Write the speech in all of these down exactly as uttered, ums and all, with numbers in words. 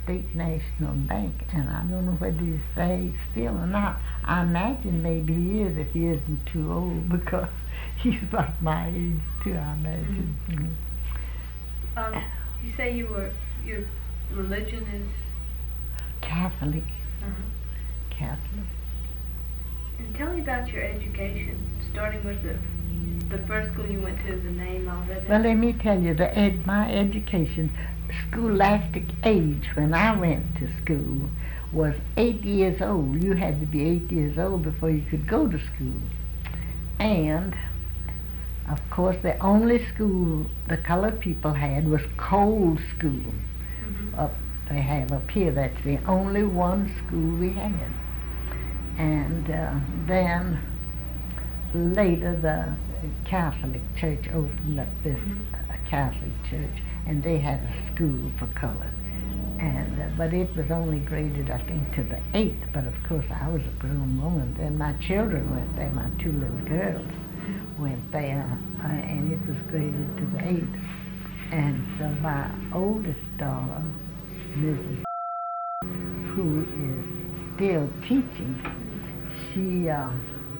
State National Bank, and I don't know whether he's there still or not. I imagine maybe he is if he isn't too old, because he's about my age too, I imagine. Mm-hmm. Mm-hmm. Um, you say you were, your religion is? Catholic. Uh-huh. Catholic. And tell me about your education, starting with the the first school you went to, the name of it. Well, let me tell you, the ed, my education, scholastic age when I went to school was eight years old. You had to be eight years old before you could go to school. And, of course, the only school the colored people had was Cole School. Mm-hmm. Up they have up here. That's the only one school we had. And uh, then later the Catholic Church opened up this uh, Catholic church, and they had a school for colored. And uh, but it was only graded, I think, to the eighth. But of course, I was a grown woman. Then my children went there. My two little girls went there, uh, and it was graded to the eighth. And so my oldest daughter, Missus who is still teaching, she. Uh,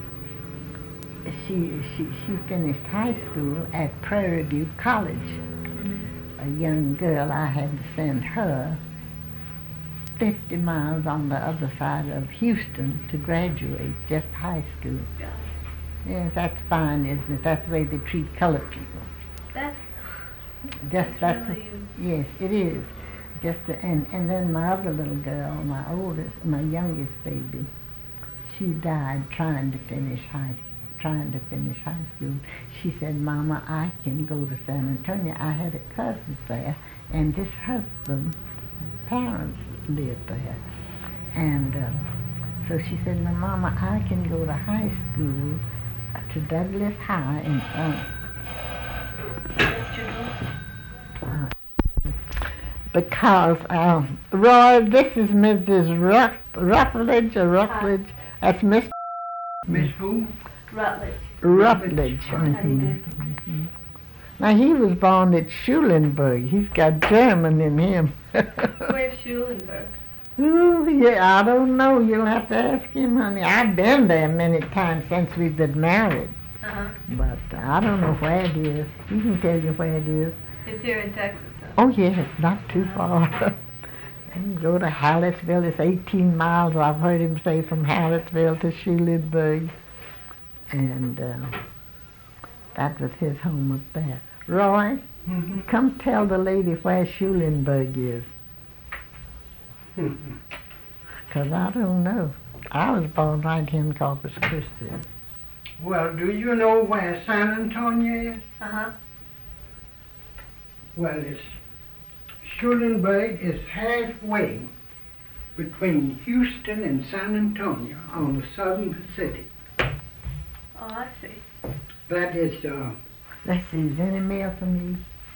She, she she finished high school at Prairie View College. Mm-hmm. A young girl, I had to send her fifty miles on the other side of Houston to graduate, just high school. Yeah. Yes, that's fine, isn't it? That's the way they treat colored people. That's, Just that's that's really... a, yes, it is. Just a, and and then my other little girl, my oldest, my youngest baby, she died trying to finish high school. trying to finish high school. She said, Mama, I can go to San Antonio. I had a cousin there, and this husband's parents lived there. And uh, so she said, no, Mama, I can go to high school, uh, to Douglas High in San uh, because, uh, Roy, this is Missus Ruff, Ruffledge or Ruffledge. That's Miss Miss who? Rutledge. Rutledge. How do you do? Mm-hmm. Now he was born at Schulenburg. He's got German in him. Where's Schulenburg? Ooh, yeah, I don't know. You'll have to ask him, honey. I've been there many times since we've been married, Uh-huh. but I don't know where it is. He can tell you where it is. It's here in Texas, though. Oh yes, not too far. And go to Hallettsville. It's eighteen miles. I've heard him say from Hallettsville to Schulenburg. And uh, that was his home up there. Roy, Mm-hmm. come tell the lady where Schulenburg is. Mm-hmm. Because I don't know. I was born right here in Corpus Christi. Well, do you know where San Antonio is? Uh-huh. Well, it's Schulenburg is halfway between Houston and San Antonio on the Southern Pacific. Oh, I see. That is, uh, Let's see, is any mail for me?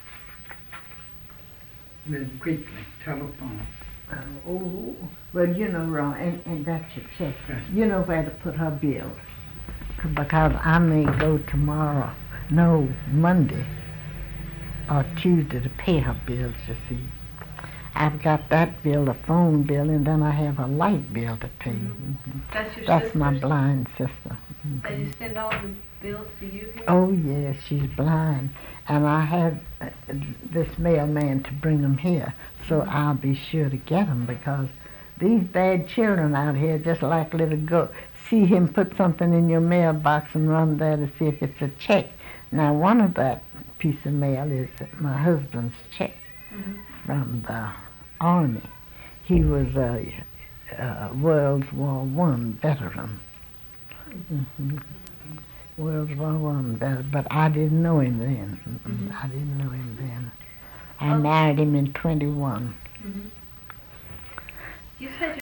Miss Quickly, telephone. Uh, oh, well, you know, Roy, and, and that's your check. You know where to put her bills. Because I may go tomorrow, no, Monday or Tuesday to pay her bills, you see. I've got that bill, the phone bill, and then I have a light bill to pay. Mm-hmm. Mhm. That's your That's sister? my blind sister. Mhm. They just send all the bills to you here? Oh, yes, she's blind. And I have uh, this mailman to bring them here, so I'll be sure to get them, because these bad children out here just likely to go see him put something in your mailbox and run there to see if it's a check. Now, one of that piece of mail is my husband's check. Mm-hmm. From the Army. He was a, a World War One veteran. Mm-hmm. World War One veteran, but I didn't know him then. Mm-mm. Mhm. I didn't know him then. I Oh. married him in twenty-one. Mm-hmm. You said